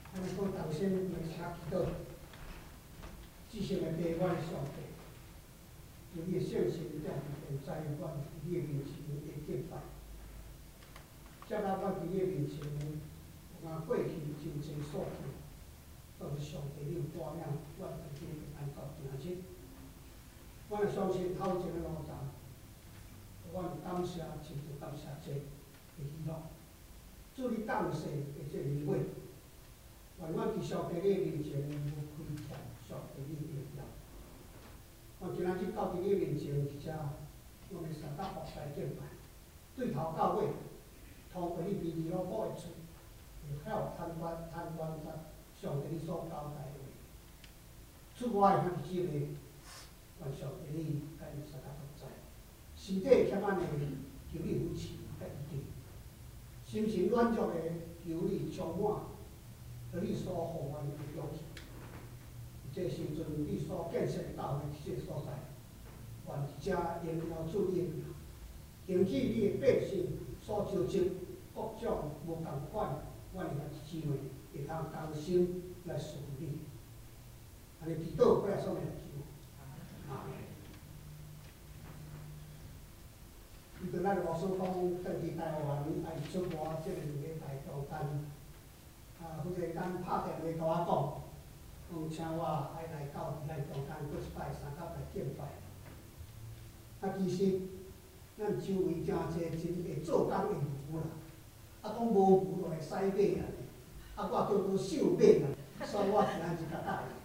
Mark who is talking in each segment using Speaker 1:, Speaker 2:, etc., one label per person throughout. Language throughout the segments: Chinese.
Speaker 1: 安尼讲，同心来请祈祷，至圣的爸，阮的上帝，有你的圣神在现在阮你的面前的敬拜，接纳阮伫你的面前，有过去真济数天，都是上帝你有带领阮大家平安到今日。阮会相信头前的路程，阮有感谢，真有感谢这的喜乐。祝你当世的这年尾。愿阮伫上帝你面前无亏欠，上帝你荣耀。我今仔日到伫你面前，而且用的三角服侍敬拜，对头到尾，通过你鼻子拢补的嘴，会晓贪官上帝你所交代的话。出我的兄弟姊妹，愿上帝你甲伊三角同在，身体欠安的，求你扶持甲医治；心情软弱的，求你充满。和你所互阮的勇气，这时阵你所建设到的这个所在，愿伫遮荣耀主你的名，兴起你的百姓所召集各种无共款，阮的兄弟姊妹会通同心来顺你。安尼祈祷，我来送来求。啊。伊对咱的牧师讲，回去台湾爱出国，这个2个大中间。负责咱拍电话甲我讲，请我爱来到咱中间过一摆三角来敬拜。其实咱周围真济真会做工的牛啦，讲无牛就会驶马啊，我拄瘦马啦，所以我今仔日较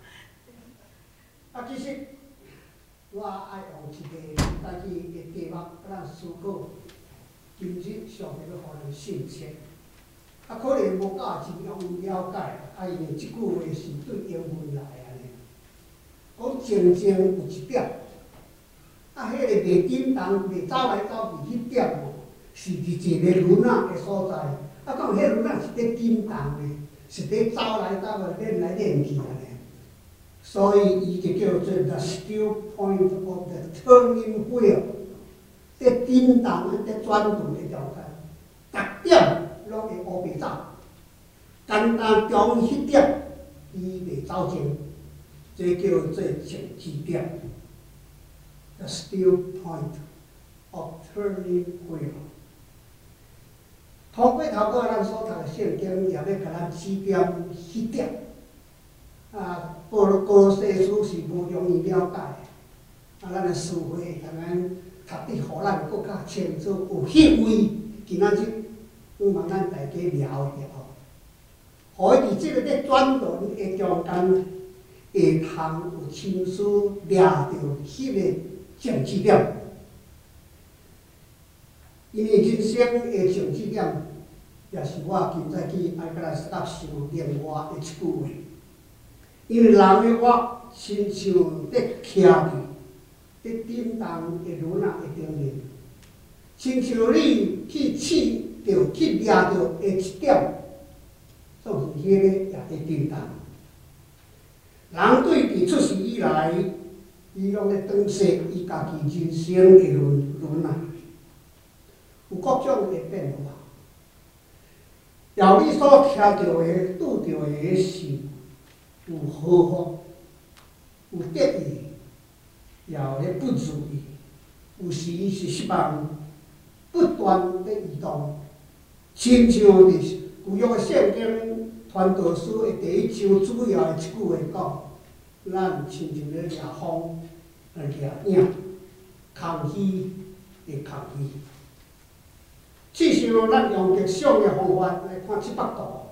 Speaker 1: 带。其实我爱用一个家己的题目，咱思考今日上帝要互咱信心。可能无够真容易了解，因为即句话是对英文来安尼。讲静静有一点，迄个袂紧动、袂走来走去迄点哦，是伫一个轮仔的所在。讲迄轮仔是咧紧动的，是咧走来走去、练来练去安尼。所以伊就叫做 the still point of the turning wheel， 咧紧动、咧转动的状态，逐点。拢会乌白走，单单中迄点，伊袂走前，这叫做静止点 ，the still point of turning wheel。通过头个咱所读的圣经，也要甲咱指点迄点。哥罗西书是无容易了解，咱的思维当然读得互咱更较清楚，有迄位今仔日。希望咱大家了解哦，互伊伫即个咧转轮的中间，会通有亲自抓着迄个静止点。因为人生的静止点，也是我今早起爱甲来思想另外的一句话。因为人的我，亲像咧徛伫咧振动的轮仔的顶面，亲像你去试。去抓着的一点，总是迄个也在震动。人对伫出世以来，伊拢咧转说伊家己人生的轮啊，有各种的变化。由你所听到的、拄到的是有好福，有得意，也有咧不如意，有时是失望，不断咧移动。亲像伫旧约的圣经传道书的第1章主要的一句话讲：咱亲像咧掠风，掠影，空虚的空虚。至少咱用着上的方法来看700度。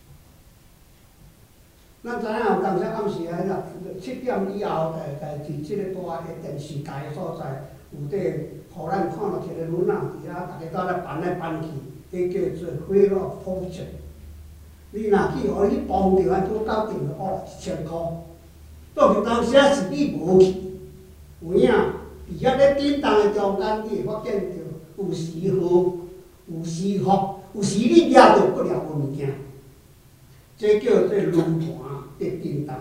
Speaker 1: 咱知影有当时暗时啊，7点以后，大概伫即个大的电视台所在，有伫互咱看到一个轮仔伫遐，大家在咧搬来搬去。迄叫做 wheel of fortune。你若去互伊碰着，安拄搞定了，1000箍。倒是当时是你无去，有影伫遐咧震动的中间，你会发现着有时好，有时福，有时你抓着不了的物件，这叫做轮盘在震动。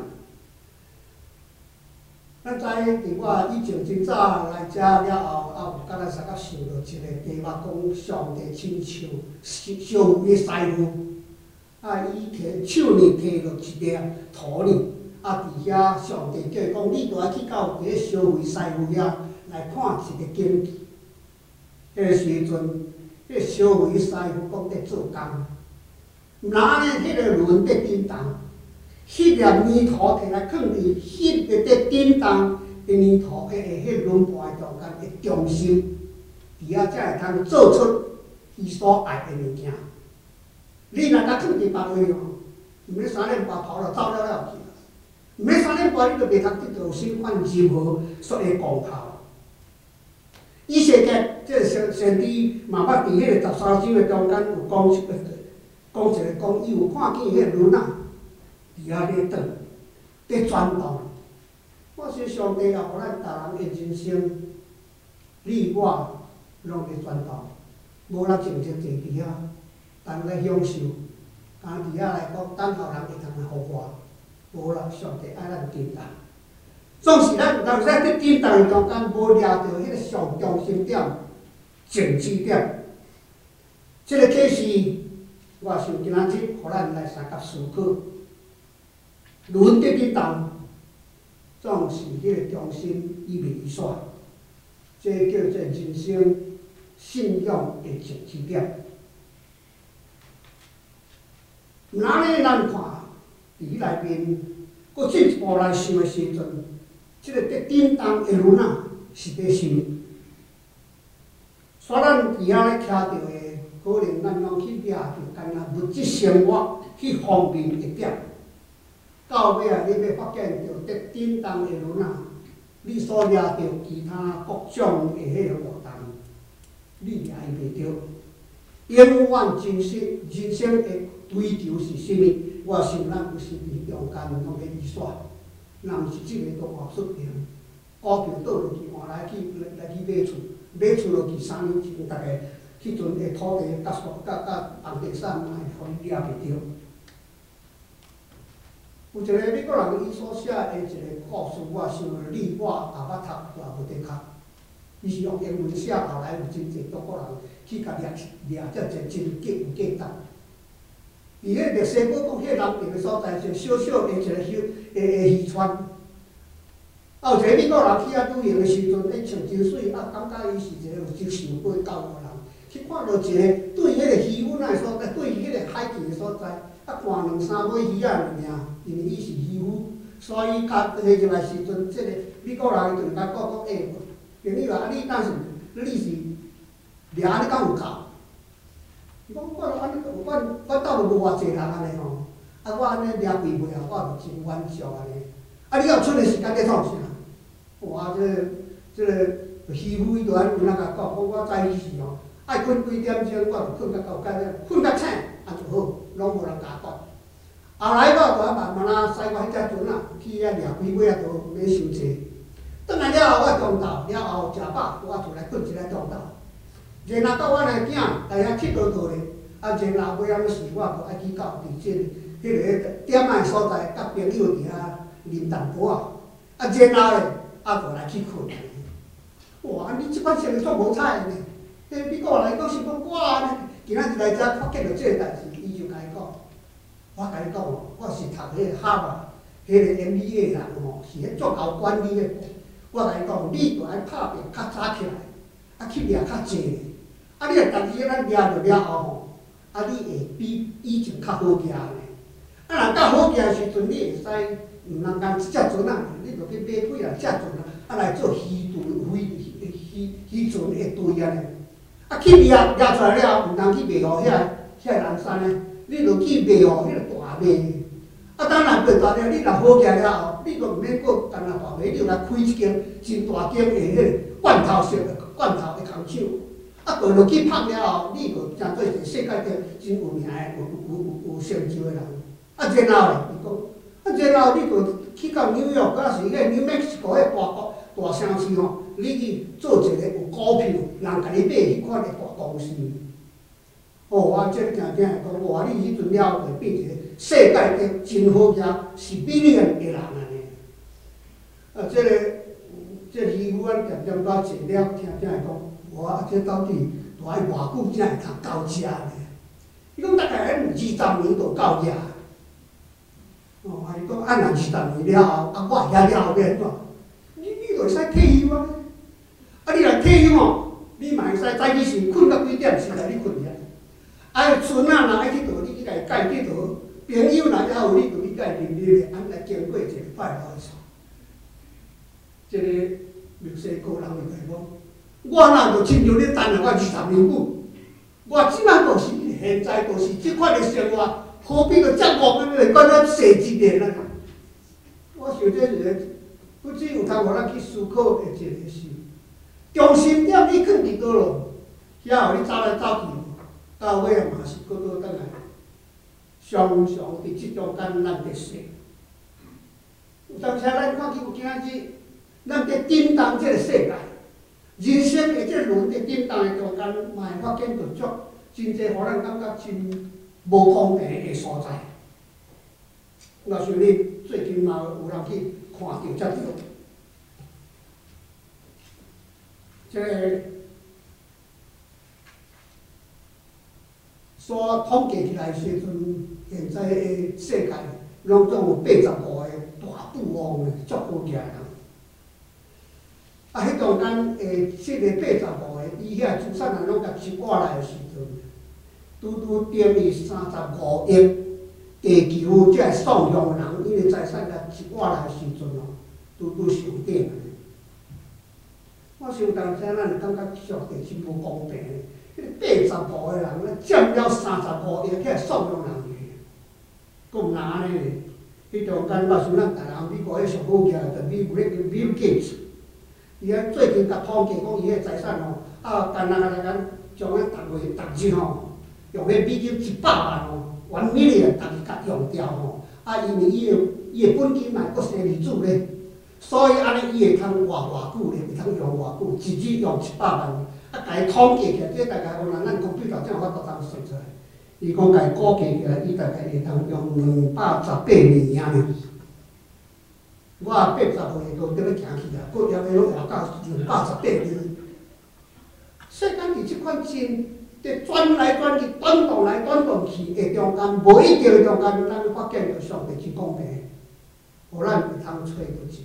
Speaker 1: 咱知伫我以前真早来遮了后，有甲咱三角想到一个题目，讲上帝亲像上帝的师傅， 伊摕手呢摕落一粒土呢，伫遐上帝叫伊讲，你著爱去到迄个消费师傅遐来看一个经济。迄个时阵，迄个消费师傅讲在做工，哪呢？迄个轮在叮当，迄粒泥土摕来放伫迄个在叮当的泥土迄轮盘中间的中心，伫遐才会通做出伊所爱的物件。你若甲放伫别位哦，毋免3点半跑了走了了去，毋免3点半你就袂通得到新款任何所谓功效。以前个即个先知嘛捌伫迄个13章的中间有讲一个，伊有看见迄个轮仔伫遐咧转，咧转动。我说上帝也互咱逐人的人生，你我拢咧转动，无咱静静坐伫遐。但来享受，刚伫遐来讲，等候人会通来互我，无啦，上帝爱咱叮当。总是咱有当时在叮当的中间，无抓到迄个上中心点、静止点。这个启示，我想今仔日互咱来三角思考。轮在叮当，总是迄个中心伊袂移煞，这叫做人生信仰的静止点。哪呢？咱看伫迄内面，佫进一步来想的时阵，即个在叮当的轮仔是伫什么？所以咱伫遐咧听到的，可能咱拢去掠着干那物质生活去方面一点。到尾啊，你要发现着在叮当的轮仔，你所掠着其他各种的迄个活动，你掠伊袂着。永远人生的追求是甚物？我想咱有时伫中间拢咧移煞，若毋是即个都换出名，股票倒落去换来去买厝，买厝落去3年前，逐个迄阵的土地甲房地产嘛会互你掠袂着。有一个美国人伊所写的一个故事，我想你我也捌读，也无得读。伊是用英文写，后来有真侪中国人去甲掠遮侪真有价值。伫迄个西堡讲，迄个南平的所在，一个小小的一个渔船。有一个美国人去遐旅行的时阵，伊穿真水，感觉伊是一个有接受过教育的人，去看到一个对迄个渔夫的所在，对迄个海记的所在，看2、3尾鱼仔尔，因为伊是渔夫，所以甲下入来时阵，即个美国人伊就甲讲朋友啊，你当时你是掠你敢有够？伊讲我斗就无偌济人安尼吼，我安尼掠几尾啊，我就真满足安尼。你要剩的时间咧创啥？哇，这个渔夫伊就安尼有甲讲，我早起时吼，爱困几点钟，我就困到9点，困到醒，就好，拢无人甲讲。后来我就慢慢驶过迄只船啊，去遐掠几尾都免伤济。转来了后，我中昼了后食饱，我就来困一个中昼。然后到我的囝来遐佚佗佗咧，然后尾仔时我就爱去到伫迄个点仔所在，甲朋友伫遐啉淡薄仔，然后咧就来去困。哇！你即摆生活足无彩的呢。迄美国人讲是讲我呢，今仔日来遮发觉到即个代志，伊就甲伊讲，我甲你讲哦，我是读迄个哈佛迄个 MBA 人吼，是迄足够管理的。我甲伊讲，你著爱拍拼较早起来，去掠较济。你若家己咱掠着了后吼，你会比以前较好掠呢。若较好掠时阵，你会使毋通讲即只船啊，你著去买几啊只船啊，来做渔船的队安尼。去掠出来了后，毋通去卖互遐人山呢，你著去卖互迄个大卖。当然卖大了，你若好掠了后，你著毋免过干那大卖，你著来开一间真大间的迄个罐头的工厂。倒落去拍了后，你就成做一个世界顶真有名的、有成就的人。然后咧，伊讲，然后你就去到纽约，或者是迄个 New Mexico 迄大城市吼，你去做一个有股票，人甲你买迄款的大公司。我真正讲，哇！你迄阵了会变一个世界顶真好掠，是10000的人安尼。这渔夫点点到坐了，听伊讲。哇！这到底大概偌久才会通到遮呢？伊讲大概20-30年就到到遐。哦，啊，伊讲啊，若是10年了后，啊，我遐了后要安怎？你就会使退休啊！啊，你若退休哦，你嘛会使早起先困到几点时来你困遐。啊，孙仔若爱去佗，你去甲伊教去佗；朋友若还有你，就去甲伊认认，安来经过一个拜老的即个墨西哥人就甲伊讲，我若就亲像你等了我20年久，我即摆就是现在就是即款的生活，何必个遮恶来管咱世一年啊？我想这是个不只有通互咱去思考的一个事。中心点你放伫倒咯，遐互你走来走去，到尾啊嘛是搁倒转来，常常伫即中间咱伫说。有当时咱看起有今仔日。咱伫震动即个世界，人生的即个轮伫震动的中间，嘛会发现着足真侪，互咱感觉真无公平的所在。我想你最近嘛有人去看到遮着，即个所统计起来时阵，现在的世界拢总有85个大富翁的足好惊人。啊，迄中间诶，个85个，伊遐资产若拢甲一挂来的时阵，拄点于35亿地球即个数量人，因为财产甲一挂来的时阵哦，拄上顶。我想当时咱会感觉上帝是无公平的，迄85个人占了35亿，遐数量人去，佫毋通安尼咧。迄中间我想咱台湾美国迄上好惊就Bill Gates。伊遐最近甲统计讲，伊迄财产吼，啊，干那将迄逐日吼，用迄美金100万吼，1 million 逐日甲用掉吼。啊，因为伊的本金嘛，佫生儿子咧，所以安尼伊会通活偌久咧，会通用偌久，一日用100万，啊，甲伊统计起来，这大概可能咱讲比较才有法度通算出来。伊讲甲伊估计起来，伊大概会通用218年尔。我80岁都伫咧行去啊，佫还要活到218年。世间伫即款真伫转来转去、转动来转动去的中间，无一定的中间，咱发现着上帝之公平，互咱会通找到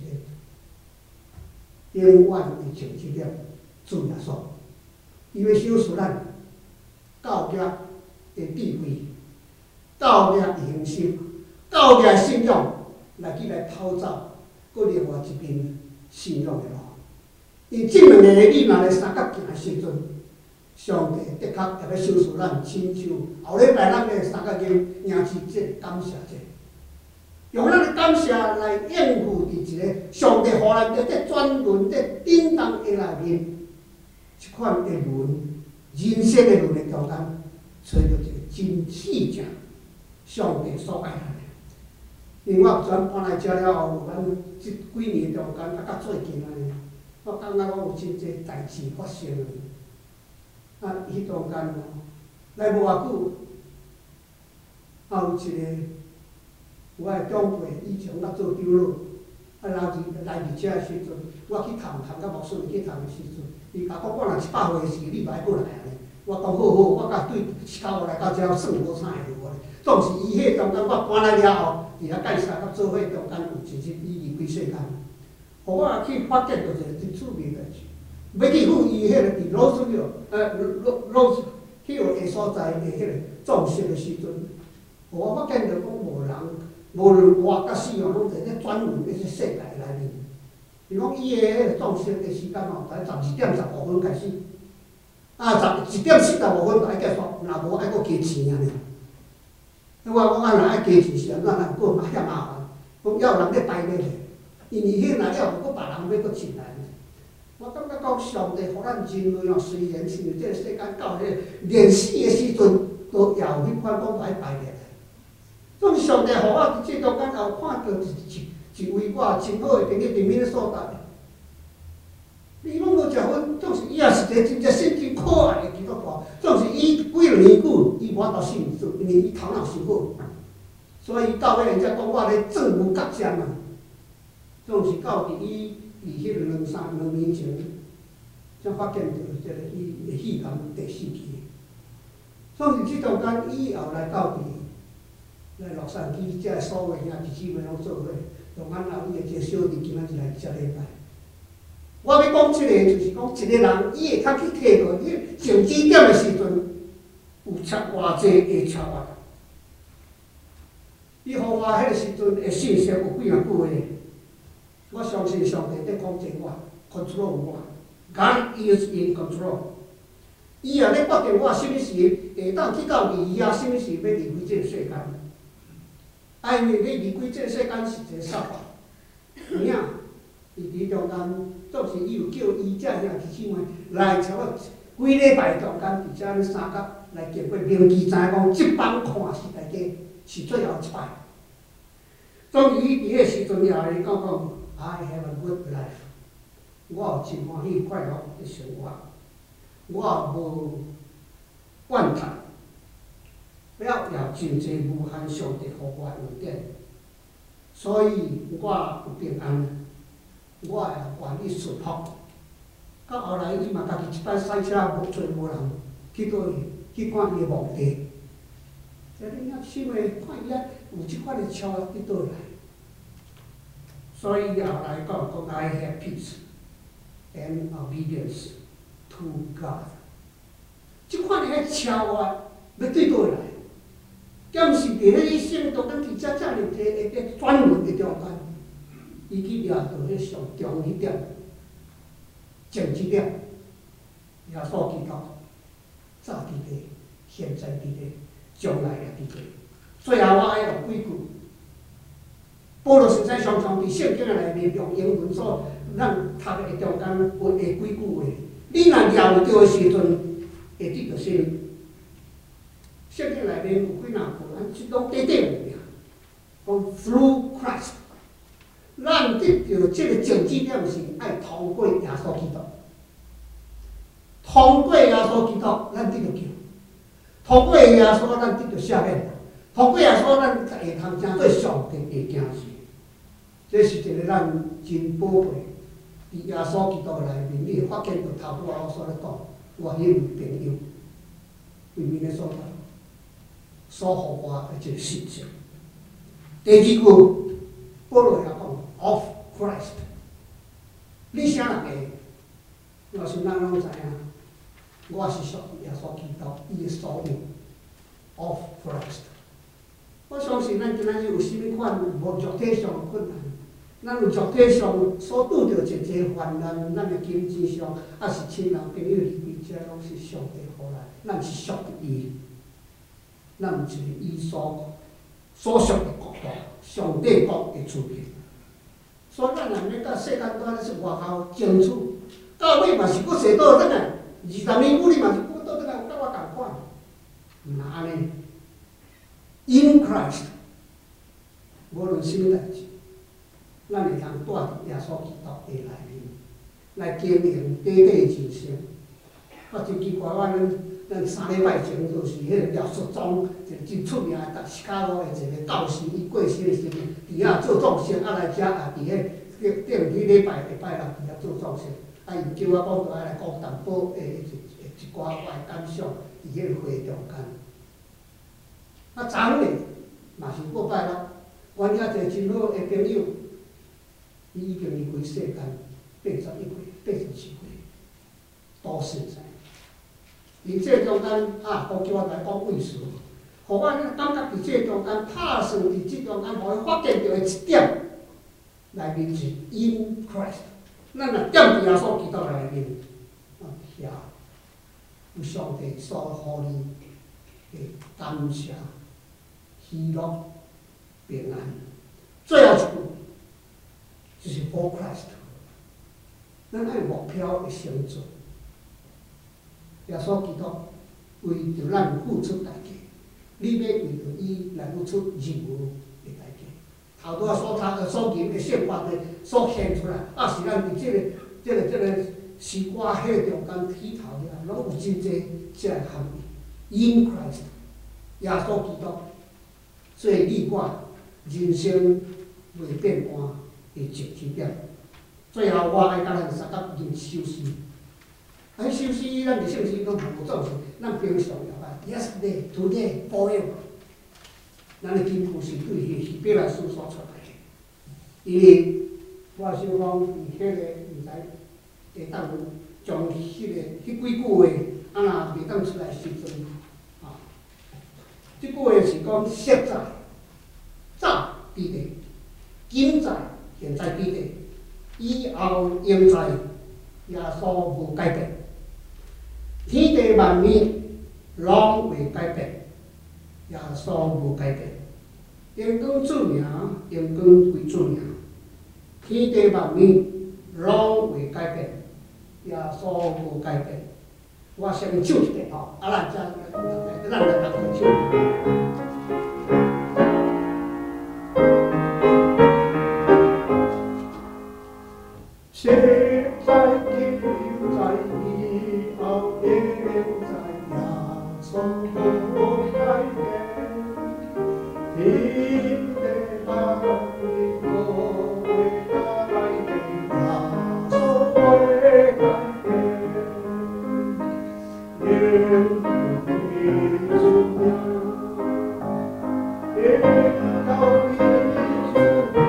Speaker 1: 一个永远的情质了主耶稣。伊要赏赐咱教业的智慧、教业的恒心、教业的信仰来偷走。佫另外一边信仰的路，因即两个你若来三角行的时阵，上帝的确也要赏赐咱，亲像后礼拜咱的三角经迎接节、感谢节，用咱的感谢来应付伫一个上帝互咱伫这转轮、伫震动的内面，即款的轮、人生的轮的中间，找到一个真死正上帝所爱咱。因为我转搬来遮了后，咱即几年中间，啊，到最近安尼，我感觉我有真侪代志发生。啊，迄中间哦，来无偌久，啊有一个我的长辈，以前我做长老，啊来伫遮的时阵，我去探到牧师去探的时阵，伊甲我若100岁时，你莫过来安尼。我讲好好，我甲对1口来到遮算无啥会好咧。总是伊迄中间我搬来了后。伫遐介绍甲做伙中间有一日伊离开世间，互我去发现着一个真趣味代志。要去赴伊迄个伫罗斯庙，迄个下所在的迄个葬式的时阵，互我发现着讲无人，无论活甲死哦，拢伫咧转轮迄个世界内面。伊讲伊的迄个葬式的时间哦，在12点15分开始，啊11点45分就爱结束，若无爱佫加钱安尼。我若爱加钱是安怎？咱佫遐麻烦，讲要有人咧排咧，因为迄若了无，佫别人要佫进来。我感觉讲上帝互咱人类哦，虽然是即个世间到迄个连死的时阵，都也有迄款讲爱排咧。总是上帝互我伫即中间也有看到一位我真好的朋友伫迄个所在。伊拢无食薰，总是伊也是一个真正心真可爱的基督徒。总是伊几两年久，伊无法度信主，因为伊头脑伤好，所以到尾人家讲我咧政无甲占嘛。总是到伫伊伫迄2年前，才发现着即个伊的肺癌第4期。总是即中间以后来到伫来洛杉矶，遮所有兄弟姊妹拢做伙，从阮老伊个一个小弟今仔日来遮礼拜。我要讲即个，就是讲一个人，伊会较去摕到伊成绩点的时阵，有偌济个超越。伊互我迄个时阵的信息有几句话，我相信上帝在控制我 ，control 我 ，God is in control。伊也咧决定我什么时会当去到离遐，什么时要离开这个世间。因为你离开这个世间是一个煞法，影伊伫中间，总是伊有叫伊遮兄弟姊妹来差不几礼拜中间，伫遮咧三角来经过明记，知影讲即班看是大家是最后一摆。终于伊伫迄时阵也来讲 I have a good life， 我有真欢喜快乐的生活，我无怨叹，了也真济无限上帝互我恩典，所以我有平安，我也愿意顺服。到后来伊嘛家己一摆赛车无找无人去倒去看伊的墓地，即你遐想诶，看伊遐有即款的车伫倒来。所以后来讲 I have peace and obedience to God。即款的超越要对倒来，敢是伫迄圣道咱伫遮遮尔济个转轮的中间，伊去掠到迄上中迄点，政治点，耶稣基督早伫地，现在伫地，将来也伫地。最后我爱用几句。保罗实在常常伫圣经内面用英文所咱读的中间有几句话，你若抓有着的时阵，会得到神。圣经内面有几若句，咱即拢短短有名，讲 Through Christ， 咱得到即个政治点是爱通过耶稣基督，通过耶稣基督，咱得到救；通过耶稣，咱得到赦免；通过耶稣，咱会通成做上帝的子孙。这是一个咱真宝贝，伫耶稣基督内面，你会发现到头拄仔我所咧讲，我迄位朋友为面的所在，所互我的一个信息。第二句，保罗也讲 of Christ， 你啥人个？我想咱拢知影，我是属于耶稣基督，伊的所有 of Christ。我相信咱今仔日有啥物款无肉体上的困难。咱有肉体上所拄着真侪患难，咱的经济上，还是亲人朋友离开，这拢是上帝互咱，咱是属于伊，咱毋是伊所属的国度，上帝国的主权。所以咱若要到世间端是外口争取，到尾嘛是佫踅倒转来，20年后你嘛是佫倒转来，有甲我共款，毋若安尼。In Christ， 无论啥物代志。咱会通住伫耶稣基督的内面，来经营短短的人生。我真奇怪，咱3礼拜前就是迄个廖淑忠，一个真出名的西卡罗的一个教师，伊过身的时阵，伫遐做壮士，啊来遮也伫迄顶几礼拜六伫遐做壮士，啊伊叫我讲倒来讲淡薄一寡我的感想，伫迄个会中间。啊，昨日嘛是过拜六，阮遐一个真好的朋友。伊已经离开世间81岁、84岁，都现在。伫这中间啊，都叫我来讲位数，互我感觉伫这中间拍算伫这中间，互伊发现到的一点，内面是 In Christ。咱若点伫耶稣基督内面，遐有上帝所互你的感谢、喜乐、平安。最后一句。就是 For Christ， 咱爱目标的成就。耶稣基督为着咱付出代价，你要为着伊来付出任务的代价。头拄仔所言的宪法的所显出来，啊是咱伫这个诗歌迄中间起头遐，拢有真济这个含义。In Christ， 耶稣基督做你我人生袂变卦。的政治点，最后我爱甲咱三角人修饰。啊，修饰咱伫圣经中无做事，咱平常也爱 yesterday, today, forever。 咱的金库是对迄是必来思索出来的。因为我想讲，伊迄个毋知会当将迄几句话，啊若袂当出来时阵，即句话是讲色在早伫地，今在现在伫地，以后永在，耶稣无改变。天地万物拢未改变，耶稣无改变。阳光主名，阳光归主名。天地万物拢未改变，耶稣无改变。我先唱一个吼，咱来合唱。现在今在以后永在，耶稣无改变。天地万物无会改变，耶稣无改变。永归主名，永到归主名。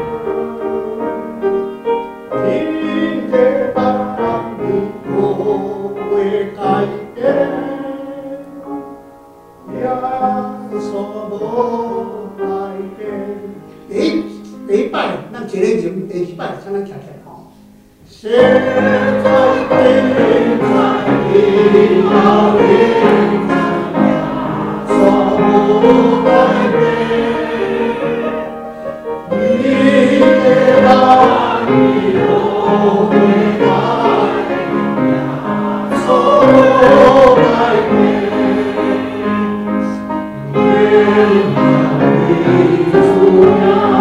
Speaker 1: 天地万物无会改变，耶稣无改变。第一摆，咱一个人，第二摆，请咱徛起来吼。现在今在以后永在，耶稣无改变。天地万物无会改变，耶稣无改变。永归主名。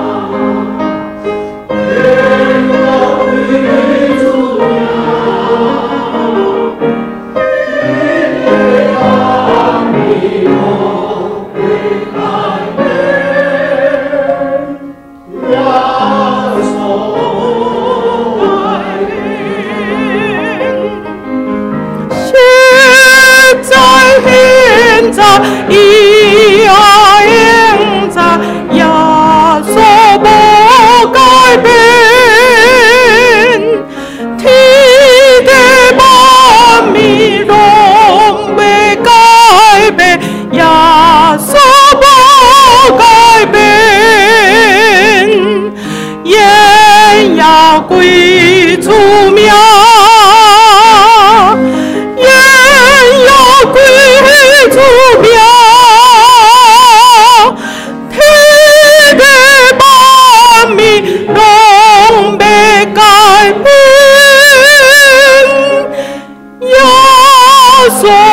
Speaker 1: 以后永在，耶稣无改变。天地万物拢未改变，耶稣无改变。言要归主名，言要归主名。拢未改变，耶稣。